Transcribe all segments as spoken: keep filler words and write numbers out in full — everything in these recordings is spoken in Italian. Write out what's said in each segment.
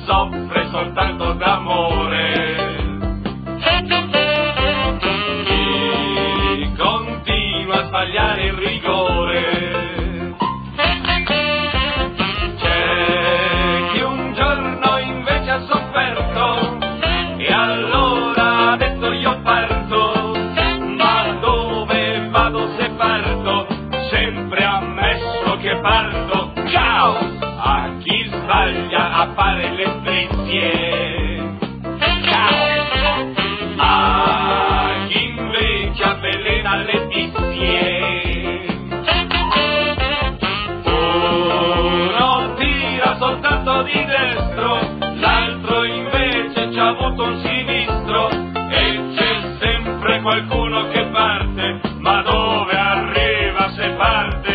soffre soltanto d'amore. Chi continua a sbagliare il rigore. C'è chi un giorno invece ha sofferto e allora ha detto io parto, ma dove vado se parto? Sempre ammesso che parto. Ciao! A chi sbaglia a fare le sprizie. Ciao! A chi invece avvelena le tizie. Uno tira soltanto di destro, l'altro invece c'ha avuto un sinistro, e c'è sempre qualcuno che parte, ma dove arriva se parte?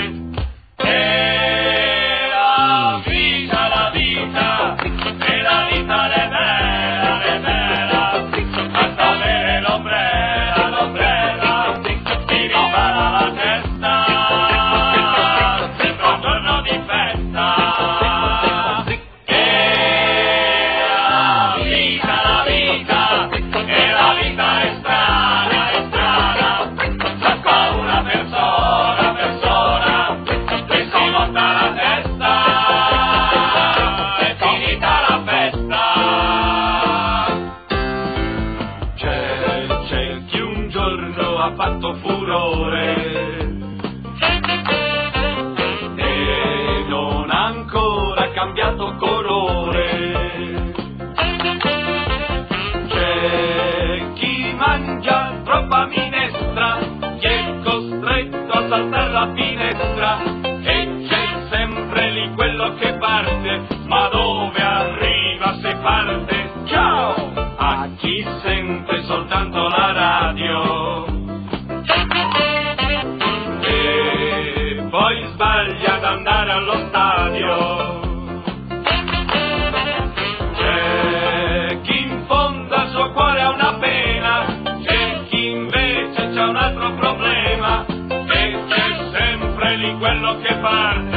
E la vita, la vita, e la vita le bella, le bella, basta avere l'ombrella, l'ombrella, si ripara la testa, sembra un giorno di festa. E la vita, la vita, e la vita è strana, è strana, fa paura persona, persona, che si monta la testa, è finita la festa. C'è, c'è chi un giorno ha fatto furore e non ha ancora cambiato colore. C'è chi mangia troppa minestra, chi è costretto a saltare la finestra, e c'è sempre lì quello che parte, ma dove arriva se parte? Ciao! A chi sente soltanto la radio e poi sbaglia ad andare allo stadio. C'è chi in fondo al suo cuore ha una pena, c'è chi invece c'ha un altro problema, e c'è sempre lì quello che parte.